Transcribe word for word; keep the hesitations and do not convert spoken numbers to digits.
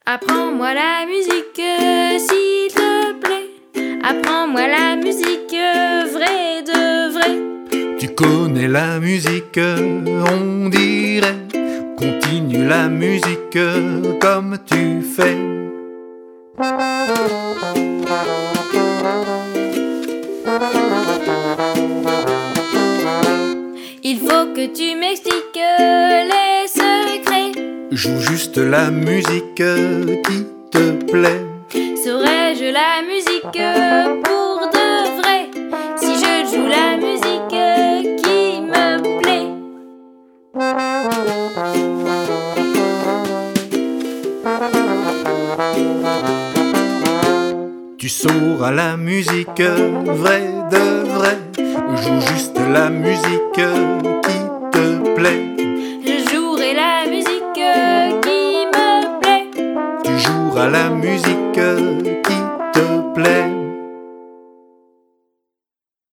Apprends-moi la musique, s'il te plaît. Apprends-moi la musique, vraie de vrai. Tu connais la musique, on dirait. Continue la musique comme tu fais. Il faut que tu m'expliques les secrets. Joue juste la musique qui te plaît. Saurais-je la musique pour de vrai si je joue la musique qui me plaît? Tu sauras la musique vraie de vrai. Joue juste la musique qui te plaît. Je jouerai la musique qui me plaît. Tu joueras la musique